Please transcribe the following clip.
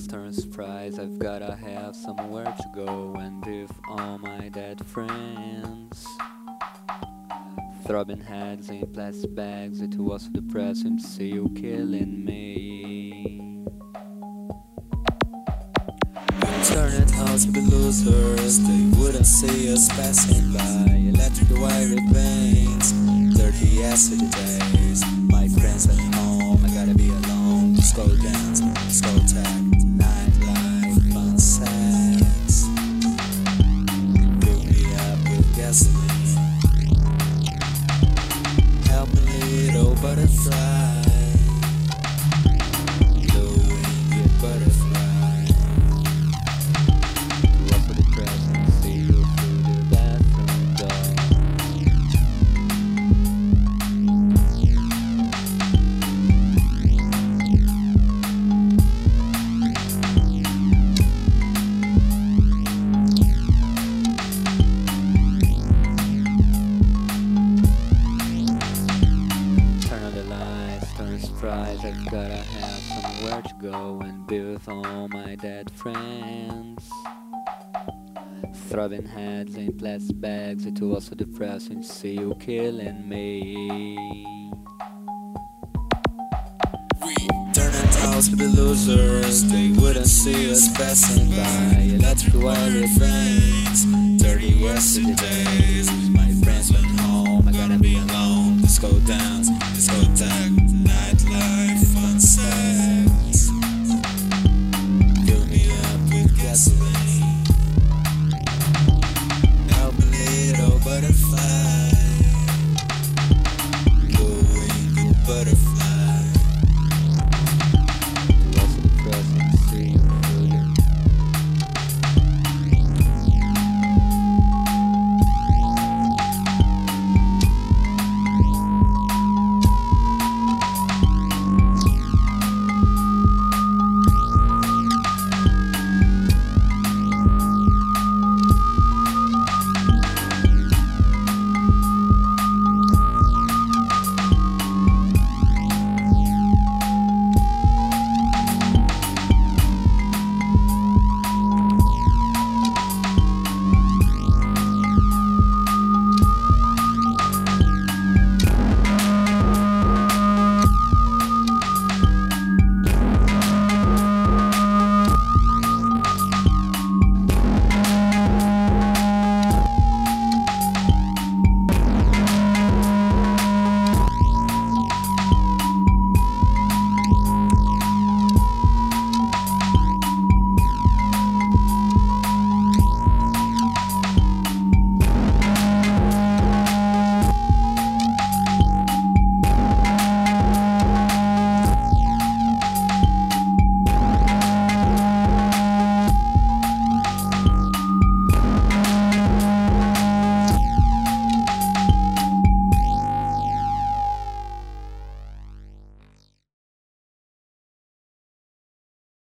turn surprise. I've gotta have somewhere to go and with all my dead friends. Throbbing heads in plastic bags, it was so depressing to see you killing me. Turned out to be losers, they wouldn't see us passing by. Electric wired veins, dirty acid days. My friends at home, I gotta be alone. Disco dance, discotheque, nightlife, fun sex. Fill me up with gasoline. Help me little butterfly. Blowing your butterfly. Surprise, I've gotta have somewhere to go and be with all my dead friends. Throbbing heads in plastic bags, it was so depressing to see you killing me. We turned out to be losers, they wouldn't see us passing by. Electric wired veins, dirty acid days.